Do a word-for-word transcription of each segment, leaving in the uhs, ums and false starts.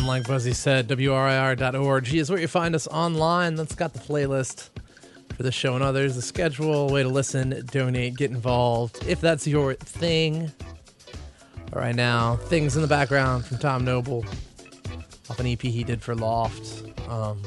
like Buzzy said, W R I R dot org is where you find us online. That's got the playlist for this show and others, the schedule, way to listen, donate, get involved, if that's your thing. All right, now, Things in the Background from Tom Noble, off an E P he did for Loft. Um,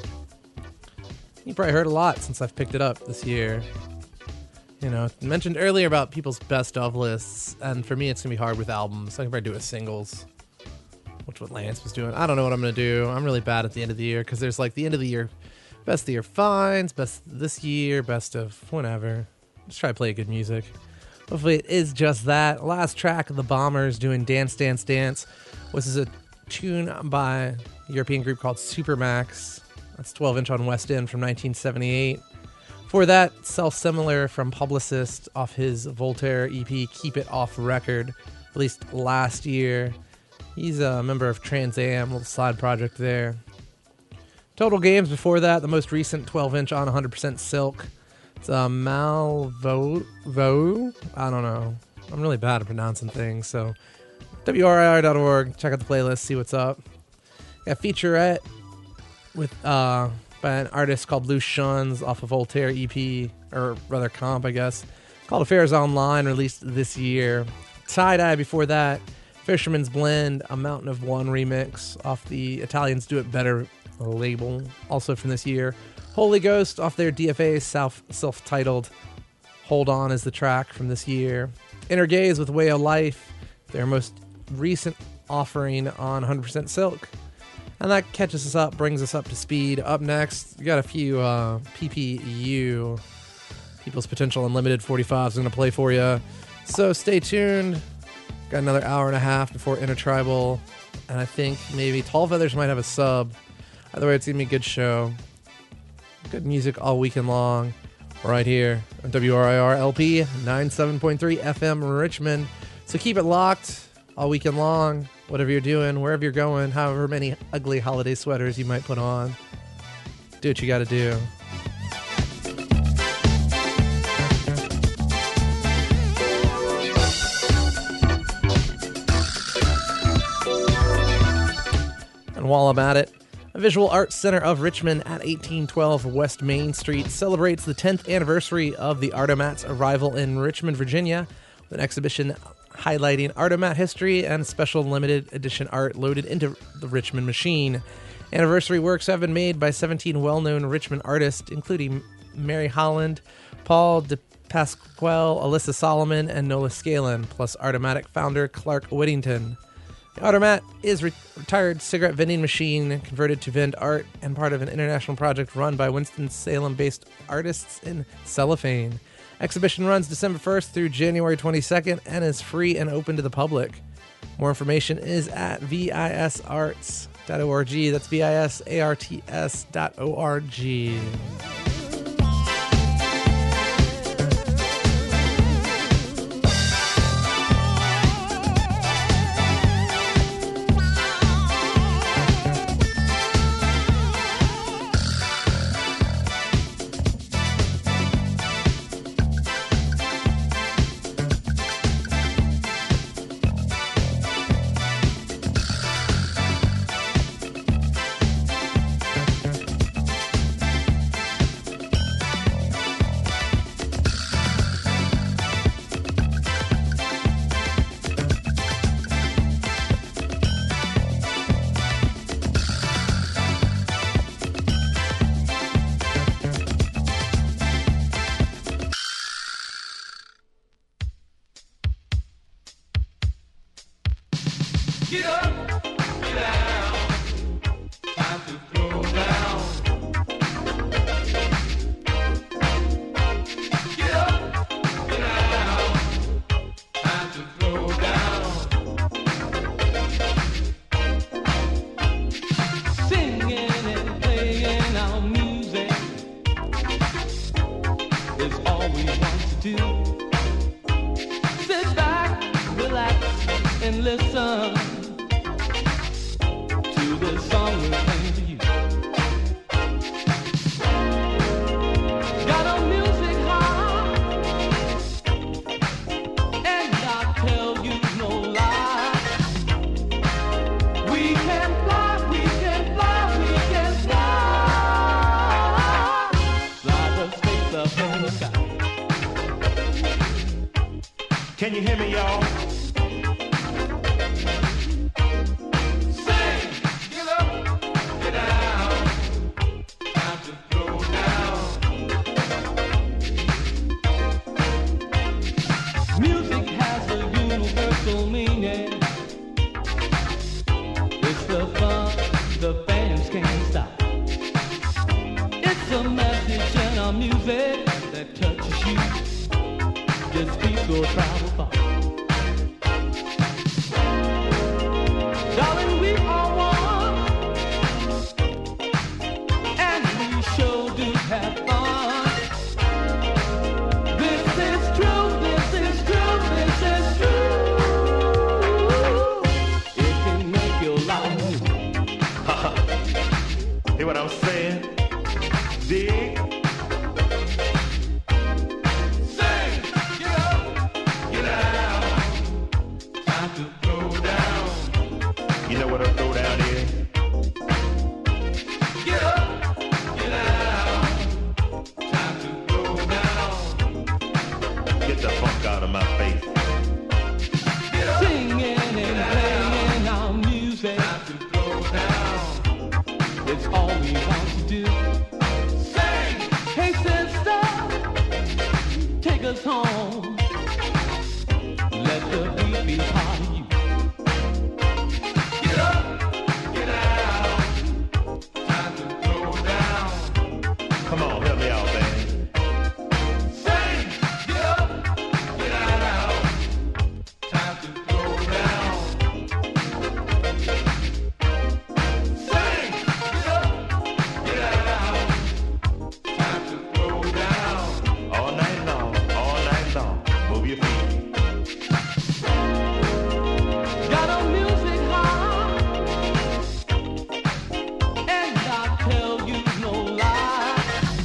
you probably heard a lot since I've picked it up this year. You know, I mentioned earlier about people's best of lists, and for me it's going to be hard with albums. I can probably do it with singles, which is what Lance was doing. I don't know what I'm going to do. I'm really bad at the end of the year, because there's like the end of the year, best of the year finds, best this year, best of whatever. Just try to play good music. Hopefully it is just that. Last track of the Bombers doing Dance, Dance, Dance. This is a tune by a European group called Supermax. That's twelve inch on West End from nineteen seventy-eight. For that, Self-Similar from Publicist off his Voltaire E P, Keep It Off Record, released last year. He's a member of Trans Am, little side project there. Total Games before that, the most recent twelve inch on one hundred percent Silk. It's a Malvo, Vo? I don't know. I'm really bad at pronouncing things, so W R I R dot org, check out the playlist, see what's up. Got a featurette with uh, by an artist called Loose Shuns off of Voltaire E P, or rather comp, I guess. It's called Affairs Online, released this year. Tie-Dye before that. Fisherman's Blend, a Mountain of One remix off the Italians Do It Better label, also from this year. Holy Ghost off their D F A self, self-titled Hold On is the track from this year. Inner Gaze with Way of Life, their most recent offering on one hundred percent Silk. And that catches us up, brings us up to speed. Up next, we got a few uh, P P U, People's Potential Unlimited forty-fives I'm going to play for you. So stay tuned. Got another hour and a half before Intertribal. And I think maybe Tall Feathers might have a sub. Either way, it's going to be a good show. Good music all weekend long. Right here on W R I R L P ninety-seven point three F M Richmond. So keep it locked all weekend long. Whatever you're doing, wherever you're going, however many ugly holiday sweaters you might put on, do what you got to do. And while I'm at it, the Visual Arts Center of Richmond at eighteen twelve West Main Street celebrates the tenth anniversary of the Artomat's arrival in Richmond, Virginia, with an exhibition highlighting Artomat history and special limited edition art loaded into the Richmond machine. Anniversary works have been made by seventeen well-known Richmond artists, including Mary Holland, Paul de Pasquale, Alyssa Solomon, and Nola Scalin, plus Artomatic founder Clark Whittington. The Artomat is a re- retired cigarette vending machine converted to vend art and part of an international project run by Winston-Salem-based artists in cellophane. Exhibition runs December first through January twenty-second and is free and open to the public. More information is at visarts dot org. That's V I S A R T S dot O R G. Get up, get down, time to throw down. Get up, get down, time to throw down. Singing and playing our music is all we want to do. Sit back, relax, and listen to the song we're playing to you. Got our music high, and I tell you no lie. We can fly, we in the sky. Can you hear me, y'all? Sing, get up, get down. Time to throw down. Music has a universal meaning. It's the fun the fans can't stop. It's a message in our music that touches you. This beat will travel far. Darling, we are one, and we sure do have fun. This is true, this is true, this is true. It can make your life new. Hear what I'm saying? Dig? Sing, get up, get down. Time to throw down. You know what a throwdown is? Get up, get down. Time to throw down. Get the funk out of my face. Get up, Singing and playing our music, time to throw down. it's all we want to do. Sing, Hey sister, take us home. Let the beat be part of you. get up, get down. Time to throw down. Come on, help me out, man. Sing, get up, get down. Time to throw down. Sing, get up, get down. Time to throw down. All night long, all night long. Move your feet. Got a music high, and I tell you no lie.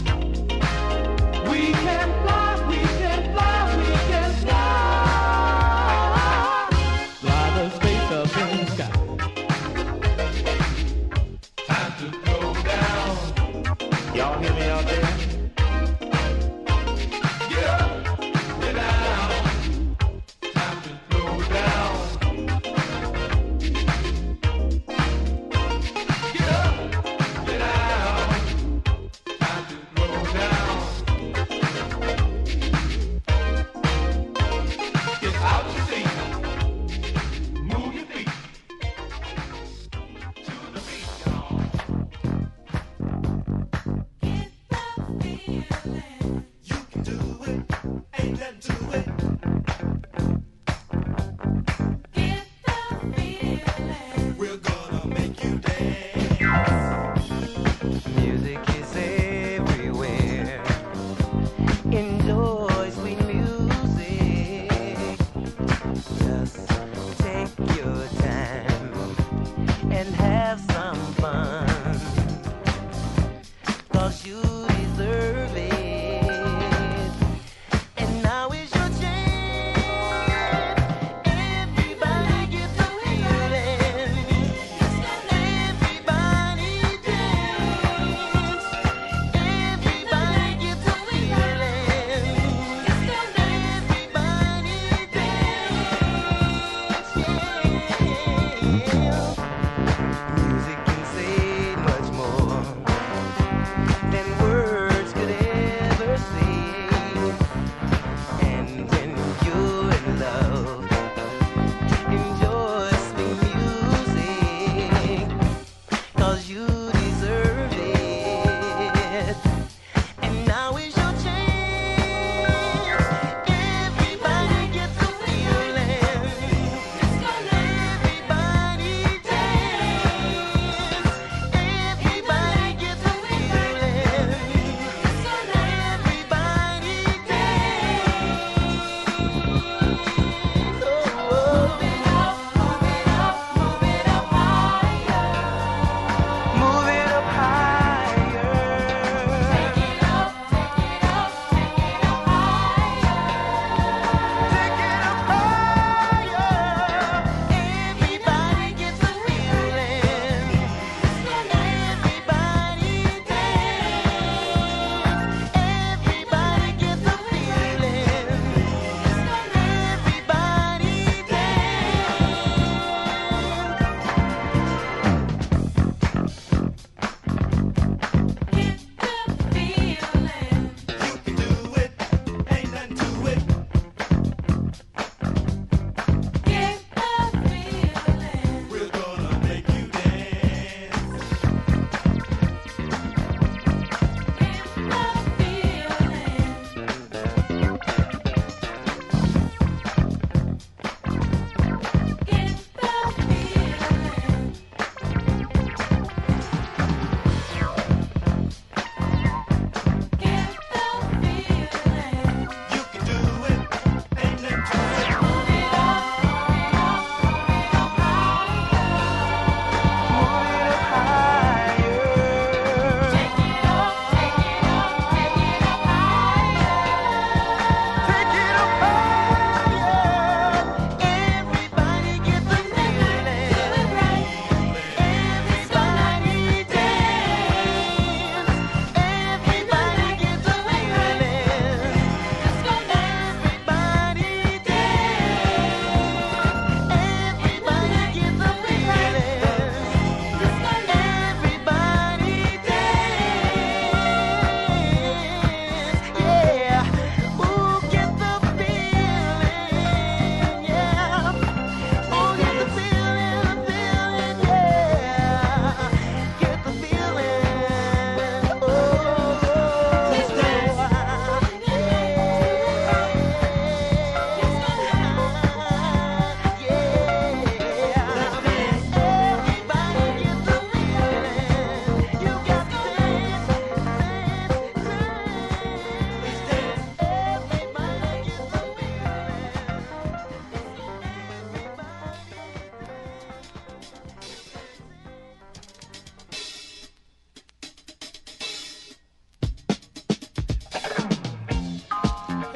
We can fly, we can fly, we can fly. Fly the space up in the sky. Time to throw down. Y'all hear me out there? Get up, get down. Time to throw down. Get up, get down. Time to throw down. Get out your seat. Move your feet. To the beat, y'all. Music is everywhere. Enjoy sweet music. Just take your time and have some fun. 'Cause you deserve it.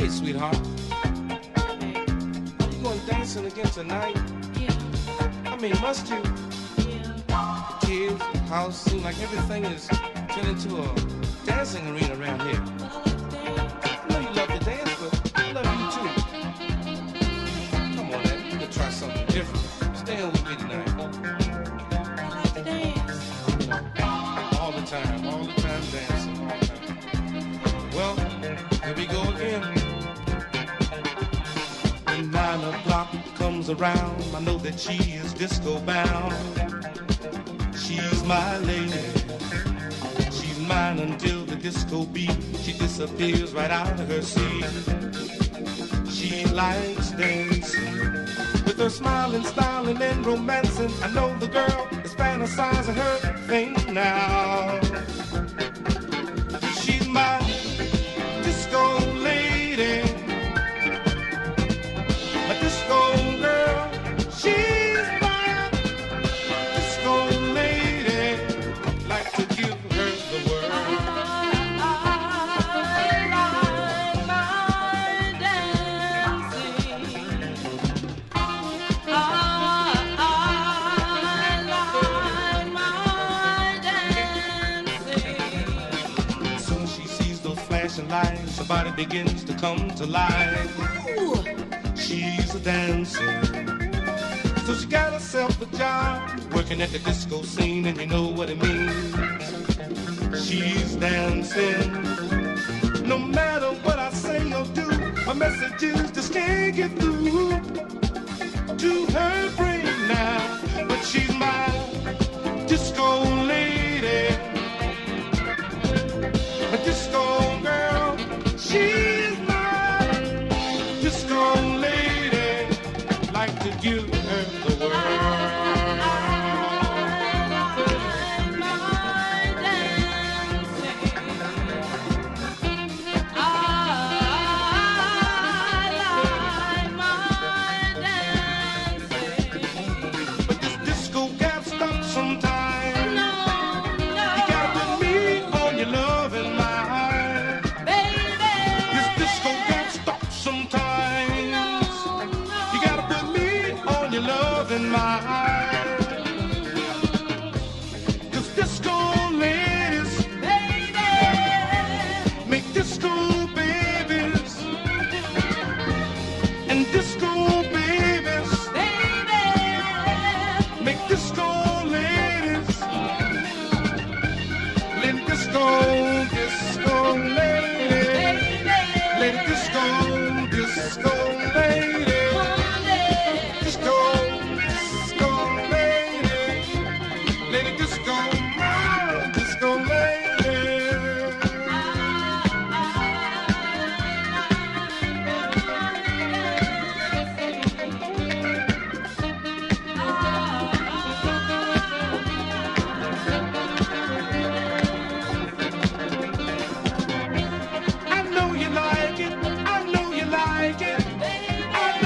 Hey, sweetheart. Are you going dancing again tonight? I mean, must you? The kids, house, seem like everything is turned into a dancing arena around here. I know you love to dance, but I love you too. Come on, man, you can try something different. Stay with me tonight. All the time, all the time dancing, all the time. Well, here we go again. When nine o'clock comes around, I know that she is disco bound. She's my lady. She's mine until the disco beat. She disappears right out of her seat. She likes dancing with her smiling, styling, and romancing. I know the girl is fantasizing her thing now. She's my disco lady, my disco girl. She's my disco lady. I'd like to give her the word. Soon she sees those flashing lights, her body begins to come to life. She's a dancer, so she got herself a job working at the disco scene, and you know what it means. She's dancing. No matter what I say or do, my messages just can't get through to her brain now. But she's my disco lady, my disco girl. She's my disco lady. I'd like to give her the word. But this disco got stopped sometime. You gotta put me on your loving mind. This disco got stopped sometimes. You gotta put me on your loving mind. 'Cause disco ladies make disco babies, and disco babies make disco ladies. Lady disco, disco lady, lady disco, disco lady, disco, disco lady, lady disco, my disco lady. I know you like it. I know you like it. I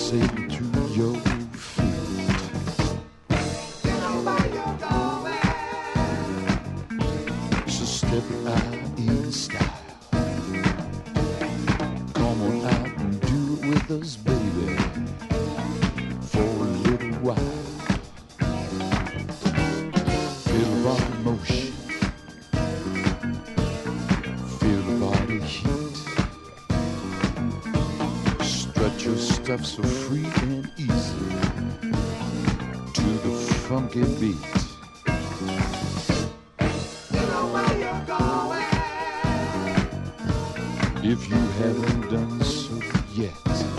pulsating through your feet. So step out in style. Come on out and do it with us, baby, for a little while. Feel the body motion, feel the body heat. Strut your stuff so free and easy to the funky beat. If you haven't done so yet,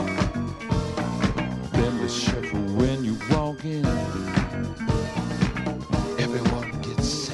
then the shuffle when you walk in. Everyone gets set.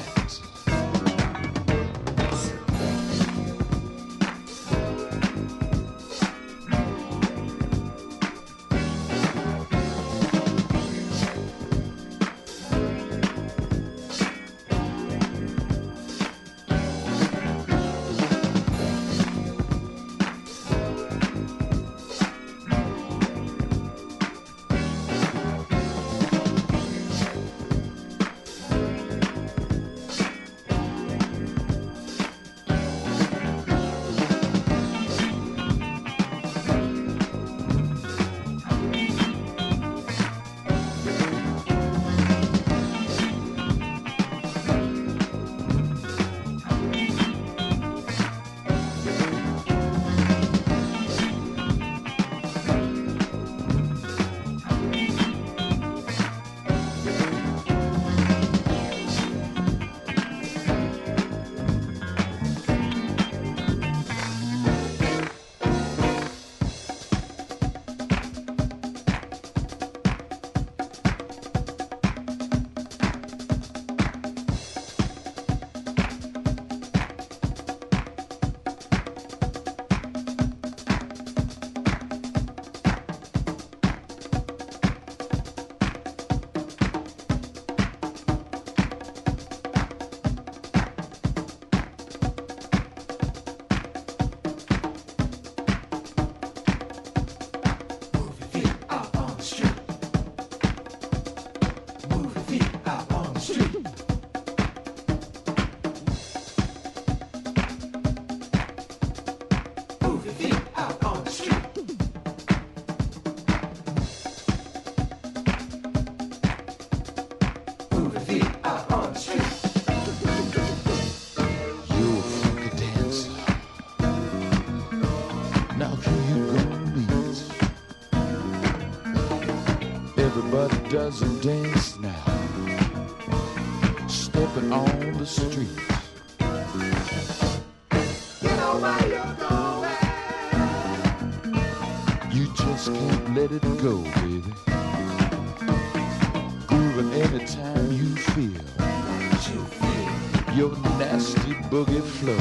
Doesn't dance now, stepping on the street. You know where you're going. You just can't let it go, baby. Grooving anytime you feel, you feel your nasty boogie flow.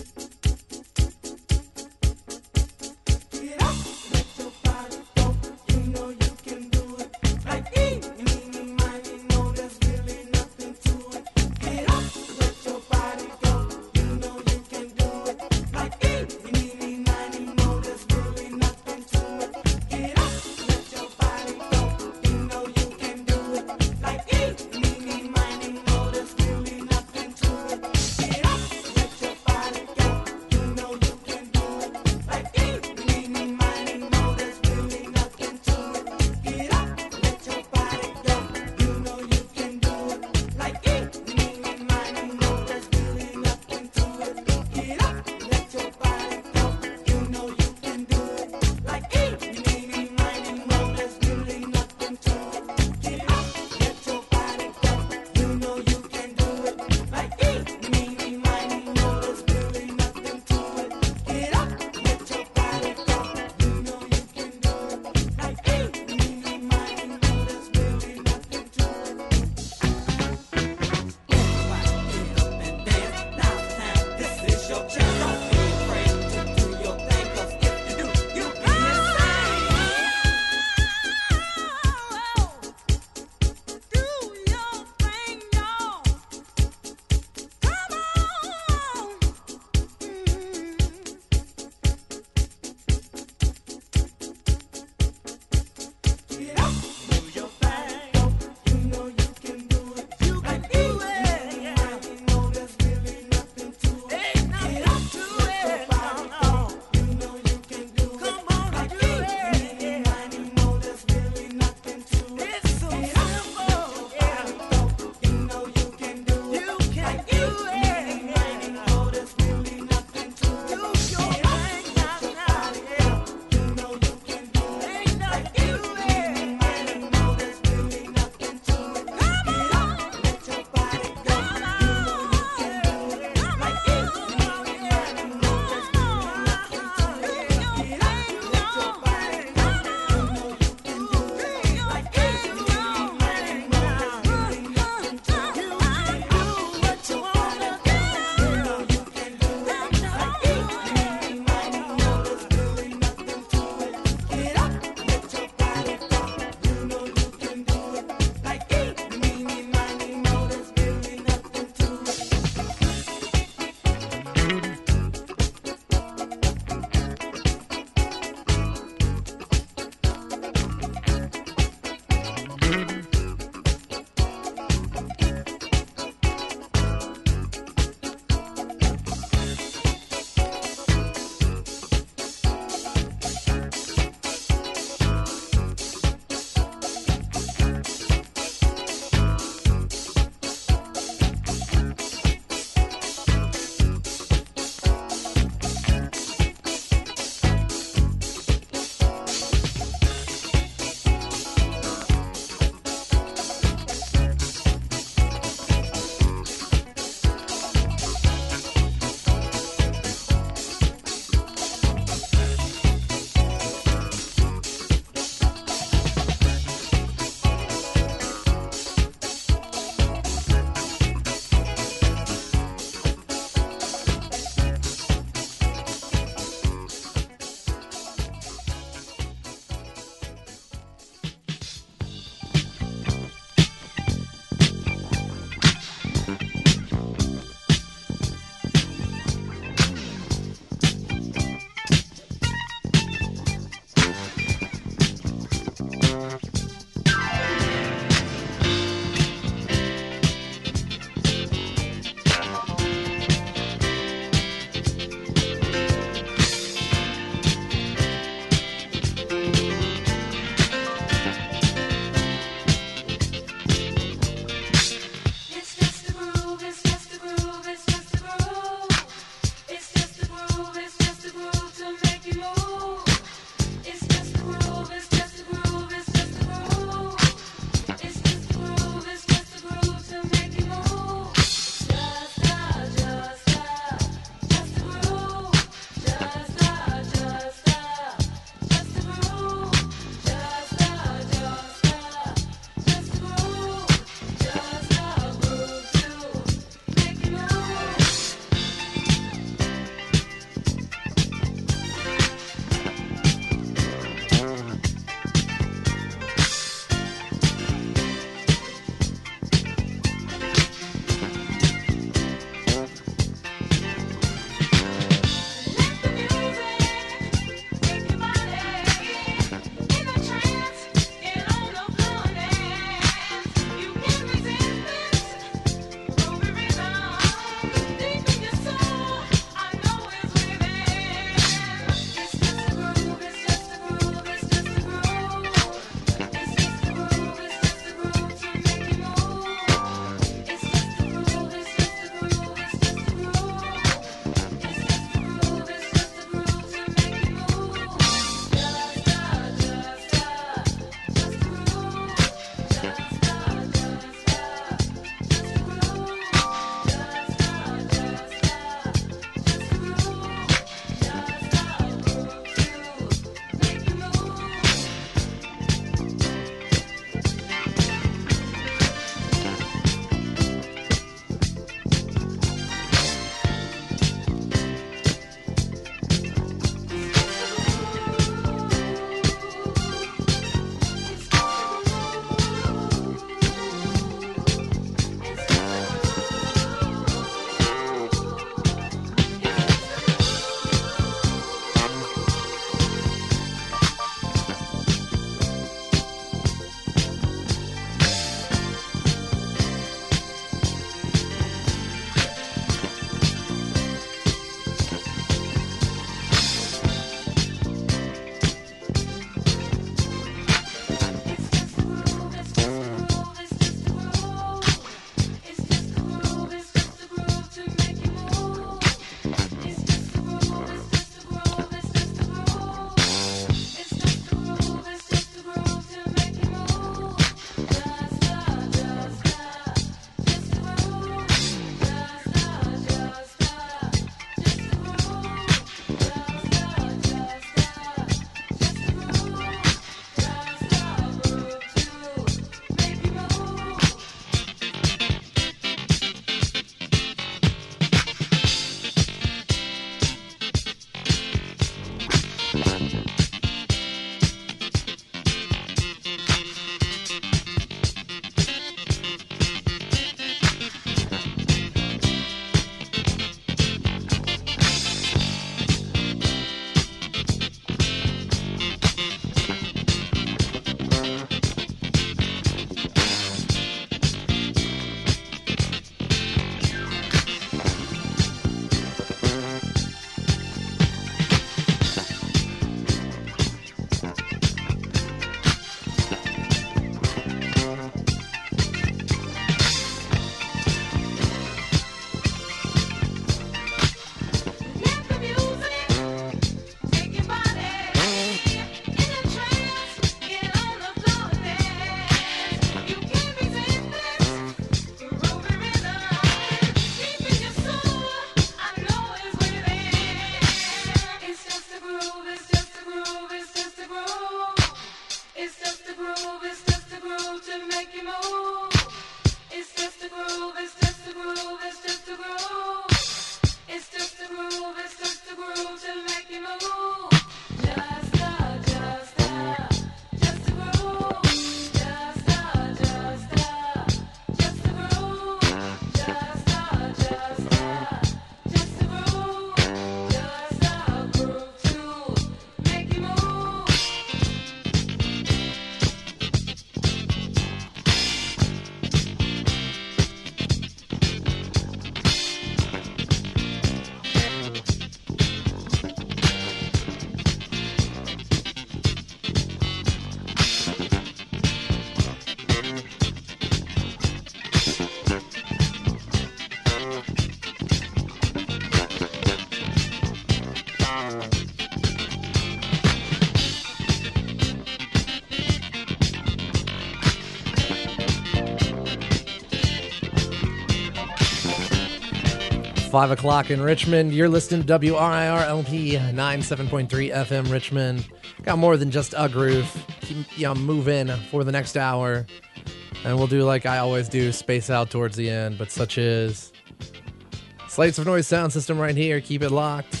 five o'clock in Richmond. You're listening to W R I R L P ninety-seven point three F M Richmond. Got more than just a groove. Keep you know, moving for the next hour. And we'll do like I always do, space out towards the end, but such is Slates of Noise sound system right here. Keep it locked.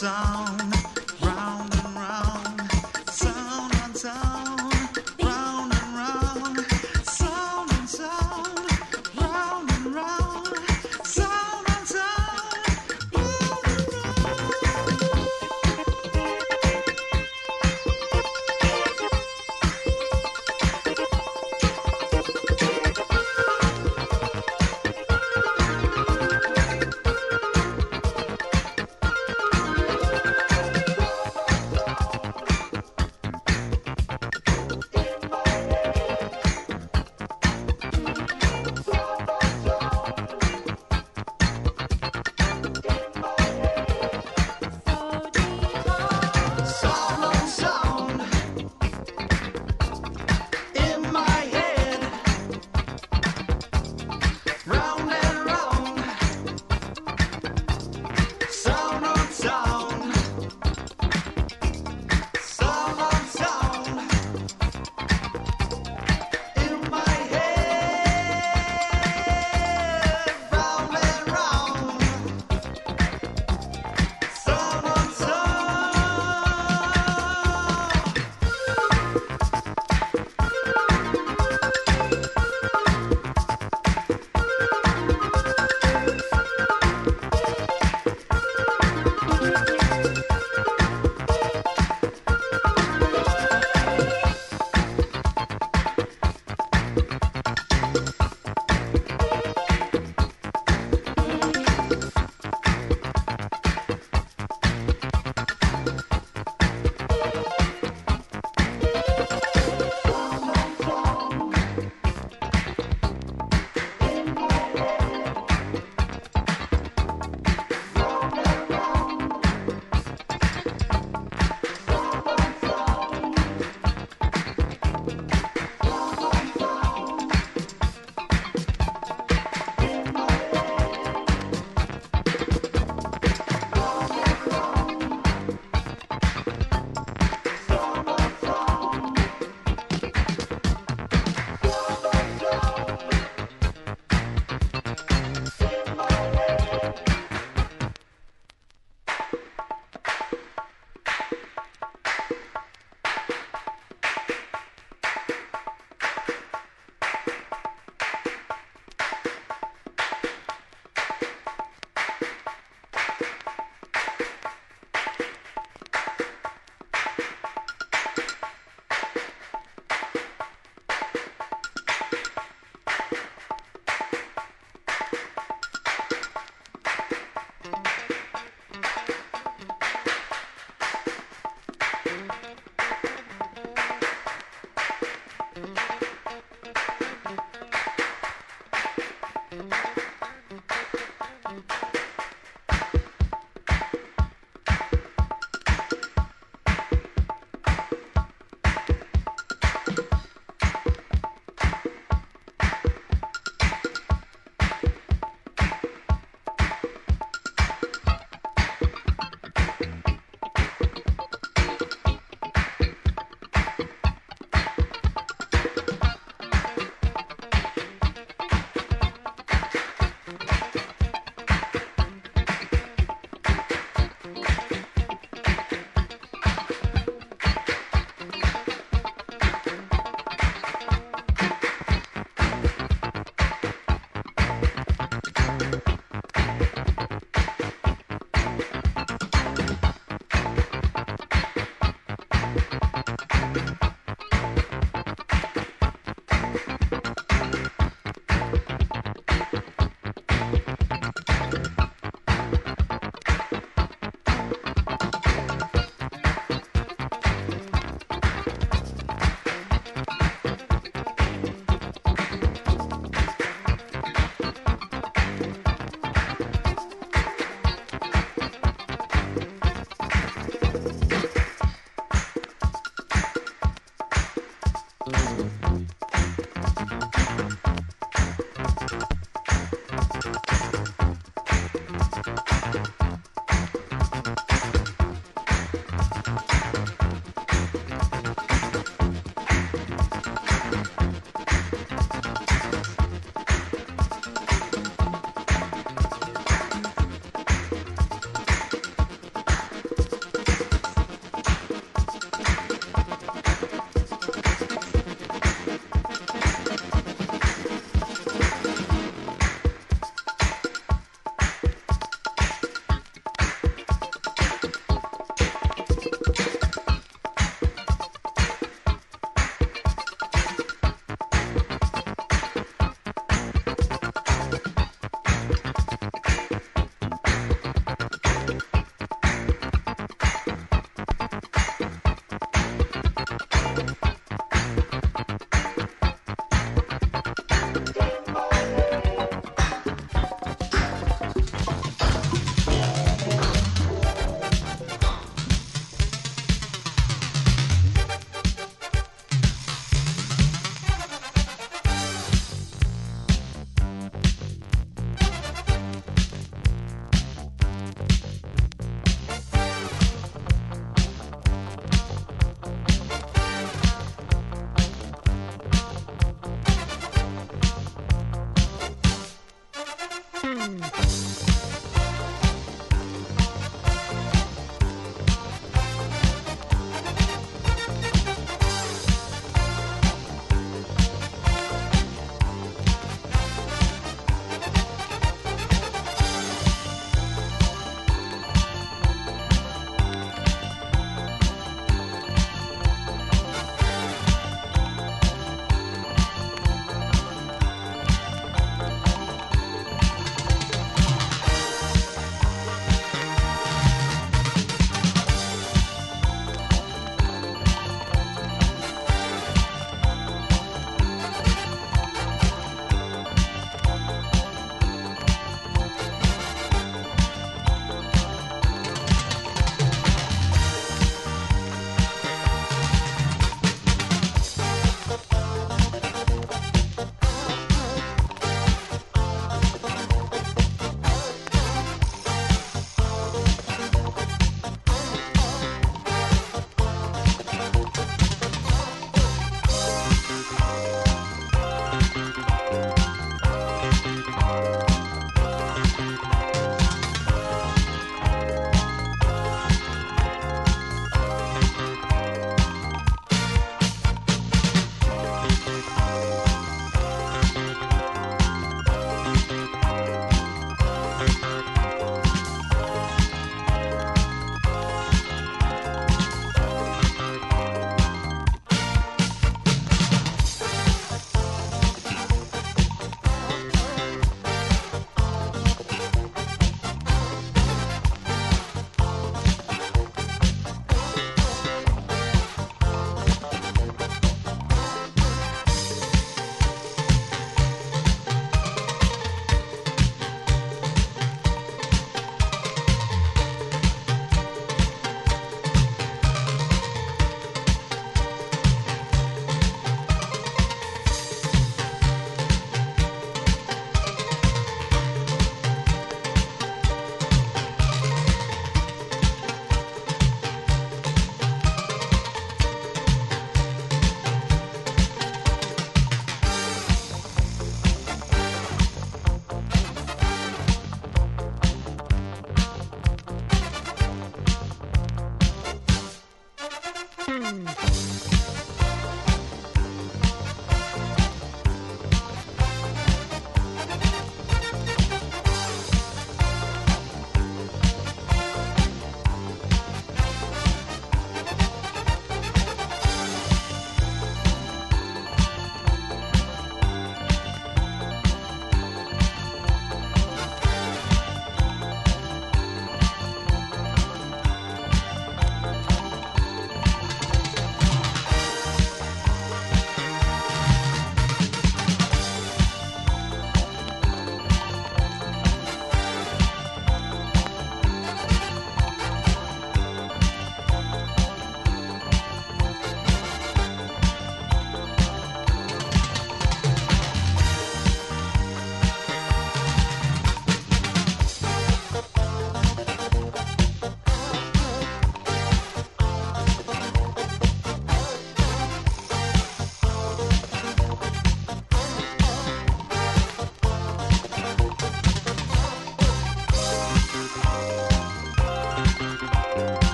sound, round and round, sound on sound, round and round, sound on sound, round and round, sound on sound, round and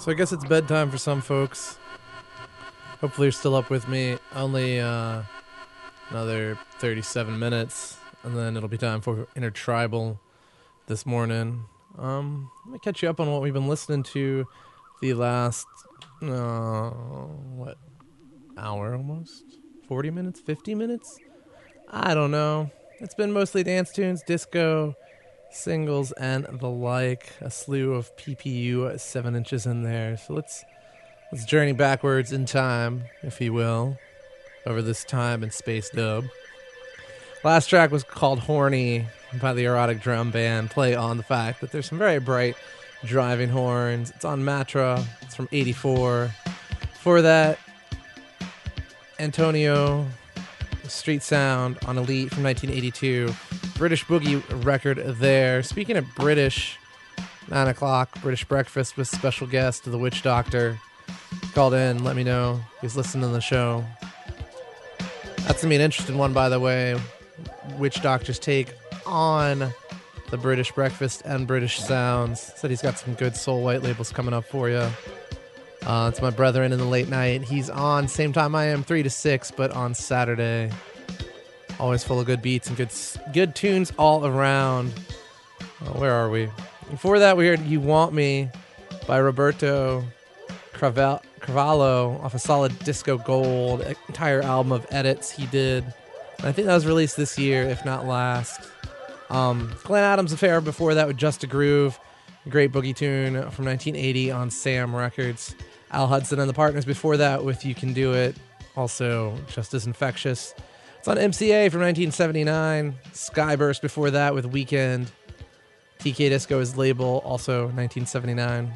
So I guess it's bedtime for some folks. Hopefully you're still up with me. Only uh, another thirty-seven minutes, and then it'll be time for Intertribal this morning. Um, let me catch you up on what we've been listening to the last, uh, what, hour almost? forty minutes? fifty minutes? I don't know. It's been mostly dance tunes, disco, singles, and the like. A slew of P P U seven inches in there. So let's let's journey backwards in time, if you will, over this time and space dub. Last track was called Horny by the Erotic Drum Band. Play on the fact that there's some very bright driving horns. It's on Matra. It's from eighty-four. For that, Antonio Street Sound on Elite from nineteen eighty-two. British Boogie record there. Speaking of British, nine o'clock, British Breakfast with special guest, the Witch Doctor. Called in, let me know. He's listening to the show. That's going to be an interesting one, by the way. Witch Doctor's take on the British Breakfast and British Sounds. Said he's got some good soul white labels coming up for you. Uh, it's my brethren in the late night. He's on same time I am, three to six, but on Saturday. Always full of good beats and good good tunes all around. Oh, where are we? Before that, we heard You Want Me by Roberto Craval- Cavallo off a Solid Disco Gold, an entire album of edits he did. And I think that was released this year, if not last. Um, Glenn Adams Affair before that with Just a Groove, a great boogie tune from nineteen eighty on Sam Records. Al Hudson and the Partners before that with You Can Do It, also just as infectious. It's on M C A from nineteen seventy-nine. Skyburst before that with Weekend. T K Disco is label, also nineteen seventy-nine.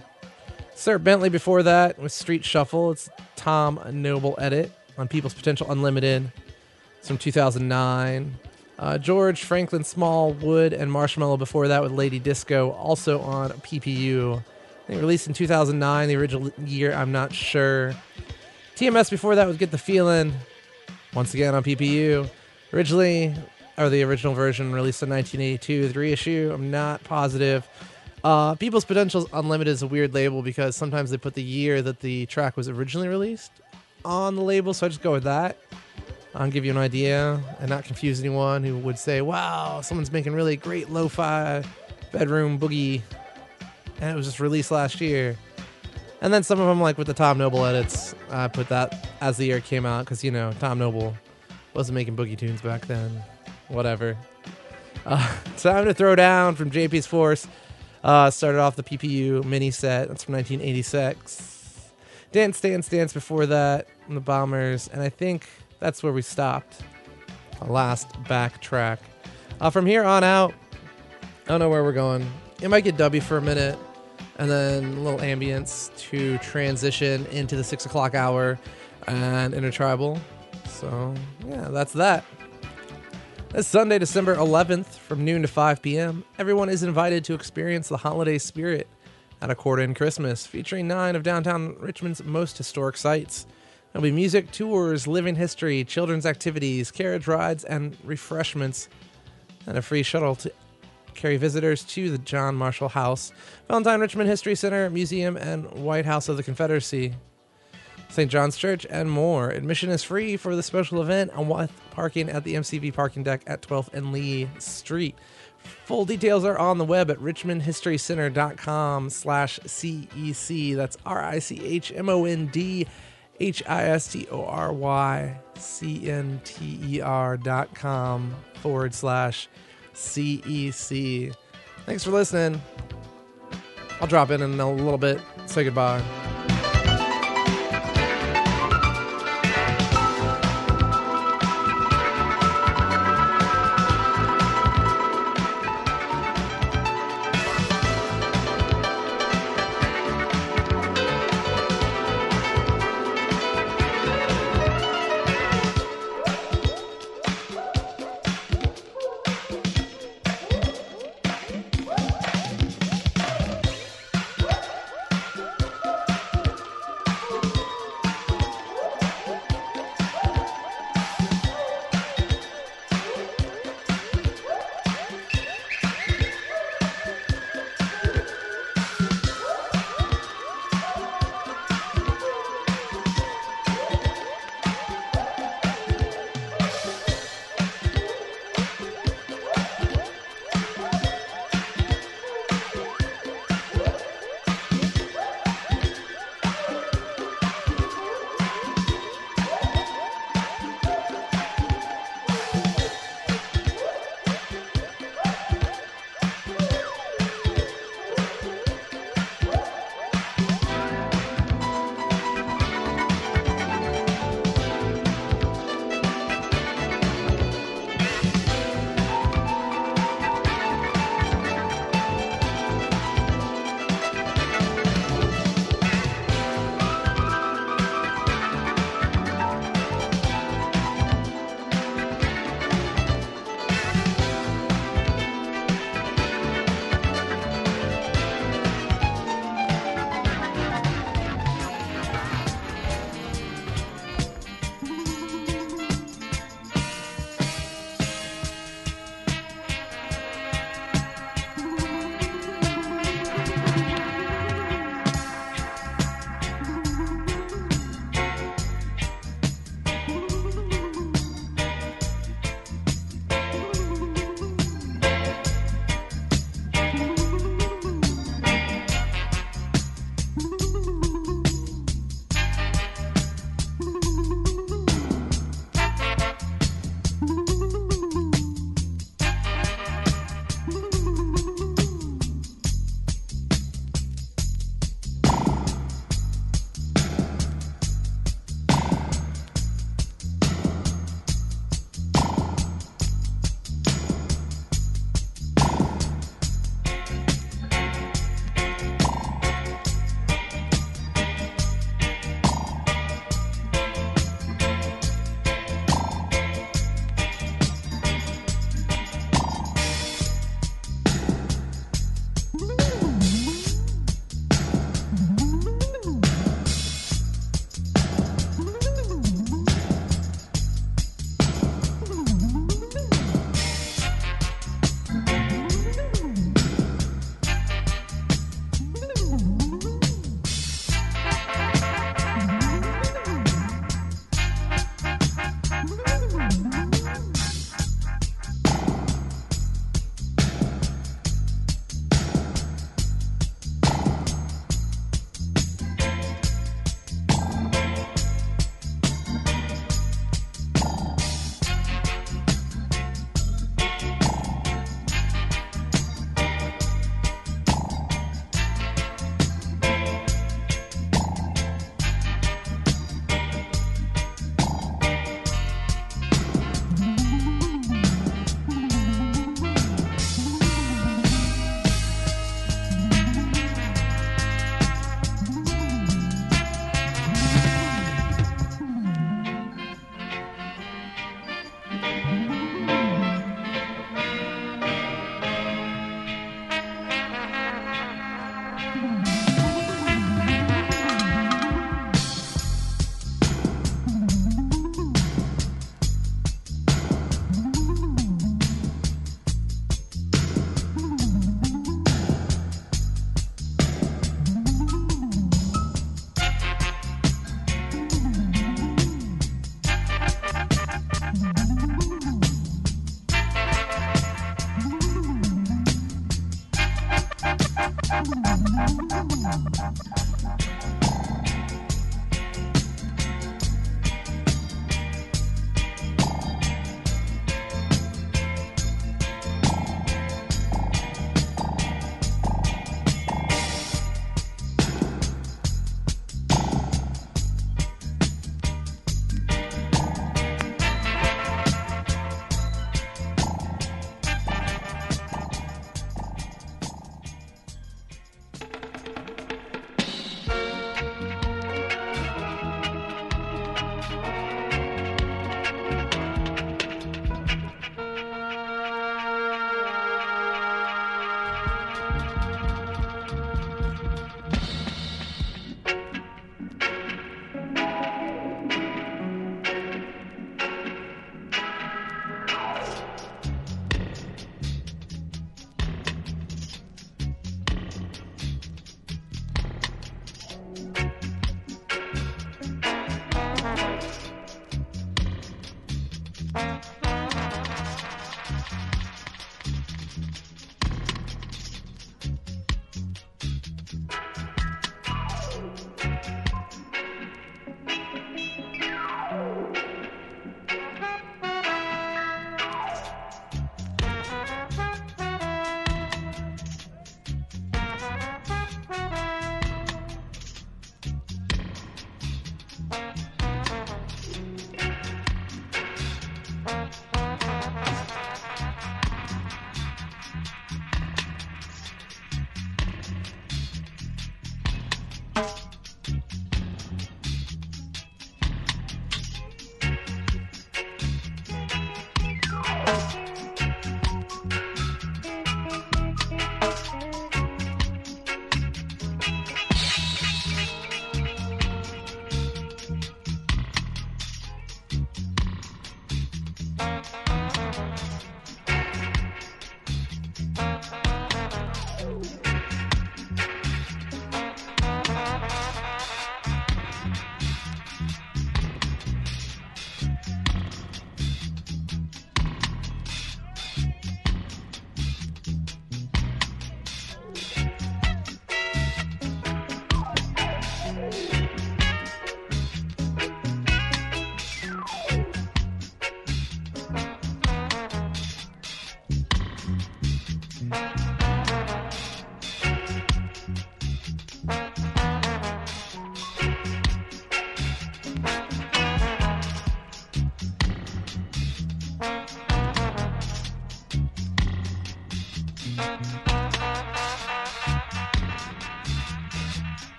Sir Bentley before that with Street Shuffle. It's Tom Noble edit on People's Potential Unlimited. It's from two thousand nine. Uh, George Franklin Smallwood and Marshmallow before that with Lady Disco, also on P P U. I think released in two thousand nine, the original year, I'm not sure. T M S before that was Get the Feeling, once again on P P U. Originally, or the original version released in nineteen eighty-two, the reissue, I'm not positive. Uh, People's Potential Unlimited is a weird label because sometimes they put the year that the track was originally released on the label, so I just go with that. I'll give you an idea and not confuse anyone who would say, wow, someone's making really great lo-fi bedroom boogie and it was just released last year. And then some of them, like with the Tom Noble edits, I put that as the year it came out because, you know, Tom Noble wasn't making boogie tunes back then. Whatever. Uh, time to Throw Down from J P's Force. Uh, started off the P P U mini set. That's from nineteen eighty-six. Dance, Dance, Dance before that. And the Bombers. And I think that's where we stopped. The last back track. Uh, from here on out, I don't know where we're going. It might get dubby for a minute. And then a little ambience to transition into the six o'clock hour and Intertribal. So, yeah, that's that. It's Sunday, December eleventh from noon to five p.m. Everyone is invited to experience the holiday spirit at A Quarter in Christmas, featuring nine of downtown Richmond's most historic sites. There'll be music, tours, living history, children's activities, carriage rides, and refreshments, and a free shuttle to carry visitors to the John Marshall House, Valentine Richmond History Center, Museum, and White House of the Confederacy, Saint John's Church, and more. Admission is free for the special event and with parking at the M C V parking deck at twelfth and Lee Street. Full details are on the web at richmondhistorycenter.com slash CEC. That's R I C H M O N D H I S T O R Y C N T E R dot com forward slash C E C. Thanks for listening. I'll drop in in a little bit. Say goodbye.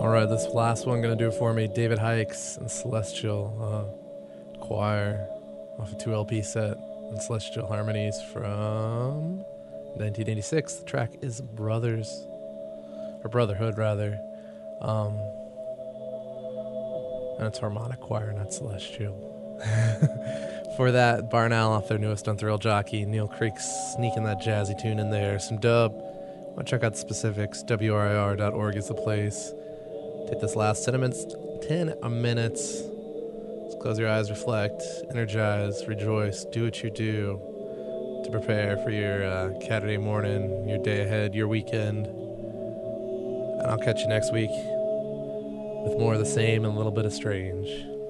All right, this last one going to do it for me. David Hikes and Celestial uh, Choir off a two L P set and Celestial Harmonies from nineteen eighty-six. The track is Brothers, or Brotherhood rather. Um, and it's harmonic choir, not celestial. For that, Barn Owl off their newest on Thrill Jockey. Neil Creek's sneaking that jazzy tune in there. Some dub. Want to check out the specifics. W R I R dot org is the place. Take this last ten minutes. ten minutes. Just close your eyes, reflect, energize, rejoice. Do what you do to prepare for your uh, Saturday morning, your day ahead, your weekend. And I'll catch you next week with more of the same and a little bit of strange.